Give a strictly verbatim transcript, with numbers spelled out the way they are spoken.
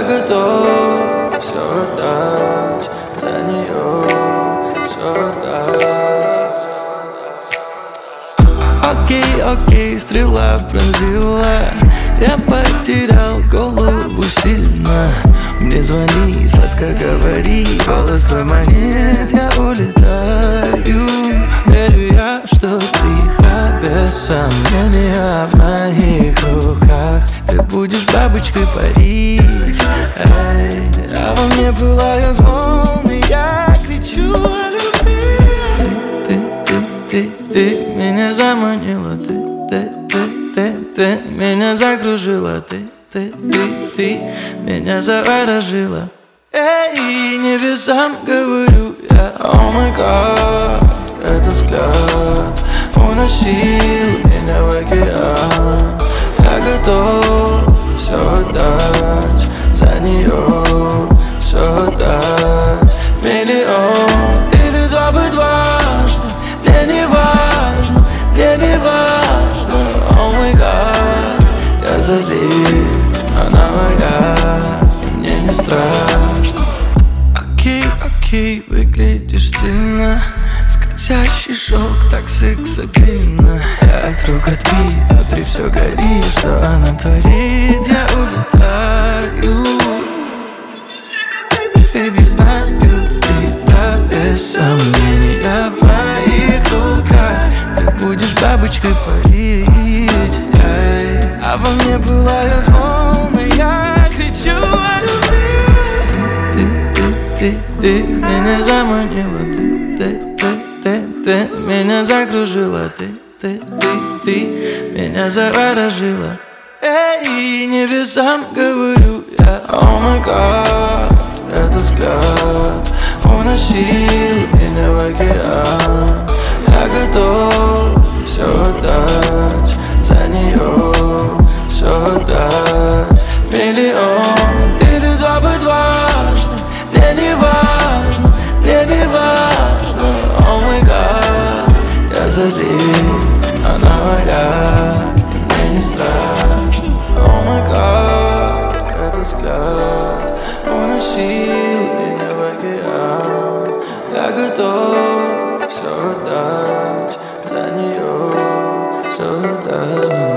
готов все отдать, за нее все отдать. Окей, окей, стрела пронзила, я потерял голову сильно. Мне звони, сладко говори, голос твой манит, я улетаю. Верю я, что ты без сомнения в моих руках. Ты будешь бабочкой парить, эй, а во мне пылают волны, я кричу о любви. Ты, ты, ты, ты меня заманила, ты, ты, ты, ты, ты меня закружила, ты, ты, ты, ты меня заворожила. Эй, небесам говорю я, о май гад, этот взгляд уносил меня в океан. Я готов все отдать, за нее все отдать. Миллион или два бы дважды, мне не важно, мне не важно. О май гад, я залит, она моя, и мне не страшно. Окей, окей, выглядишь стильно, скользящий шелк, так сексапильно. Я друг отбит, внутри все горит, что она творит, я улетаю. Baby, знаю, ты да без сомнения в моих руках. Ты будешь бабочкой парить, эй, а во мне пылают волны, я кричу о любви. Ты, ты, ты, ты меня заманила, ты, ты, ты, ты, ты меня закружила, ты, ты, ты, ты меня заворожила. Эй, небесам говорю я, о май гад, этот взгляд уносил меня в океан. Я готов все отдать, за нее все отдать. Миллион или два бы дважды, мне не важно, мне не важно. О май гад, я залит, она моя, и мне не страшно. О май гад, этот взгляд уносил меня в океан. Я готов все отдать, за нее все отдать.